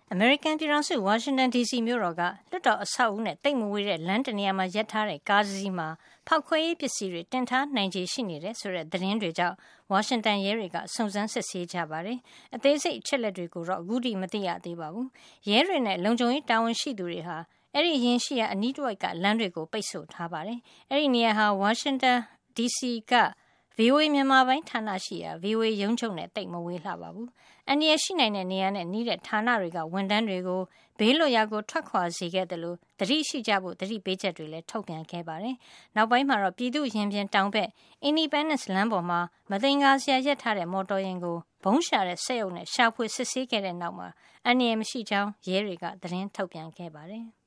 အမေရိကန်ပြည်ထောင်စုဝါရှင်တန်ဒီစီမြို့တော်ကလွှတ်တော်အဆောက်အဦနဲ့တိတ်မဝေးတဲ့လမ်းတနေရာမှာရပ်ထားတဲ့ကားစီးမှာဖောက်ခွဲရေးပစ္စည်းတွေတင်ထားနိုင်ခြေရှိနေတယ်ဆိုတဲ့သတင်းတွေကြောင့်ဝါရှင်တန်ရဲတွေကစုံစမ်းစစ်ဆေးကြပါတယ်။အသေးစိတ်အချက်လက်တွေကိုတော့အခုထိမသိရသေးပါဘူး။ရဲတွေနဲ့လုံခြုံရေးတာဝန်ရှိသူတွေဟာအဲ့ဒီရင်ရှိရာအနီးတစ်ဝိုက်ကလမ်းတွေကိုပိတ်ဆို့ထားပါတယ်။အဲ့ဒီနေရာဟာဝါရှင်တန်ဒီစီကVOA မြန်မာပိုင်းဌာနရှိရာ VOA ရုံးချုပ်နဲ့တိတ်မဝေးလှပါဘူး။အန္တရာယ်ရှိနိုင်တဲ့နေရာနဲ့နီးတဲ့ဌာနတွေကဝန်ထမ်းတွေကိုဘေးလွတ်ရာကိုထွက်ခွာစေခဲ့တယ်လို့သတိရှိကြဖို့သတိပေးချက်တွေလည်းထုတ်ပြန်ခဲ့ပါတယ်။နောက်ပိုင်းမှာတော့ပြည်သူ့ရင်ပြင်တောင်ဘက် Independence လမ်းပေါ်မှာမသင်္ကာစရာရပ်ထားတဲ့မော်တော်ယာဉ်ကိုဘုံရှာတဲ့စက်ရုပ်နဲ့ရှာဖွေစစ်ဆေးခဲ့တဲ့နောက်မှာအန္တရာယ်မရှိကြောင်းရဲတွေကသတင်းထုတ်ပြန်ခဲ့ပါတယ်။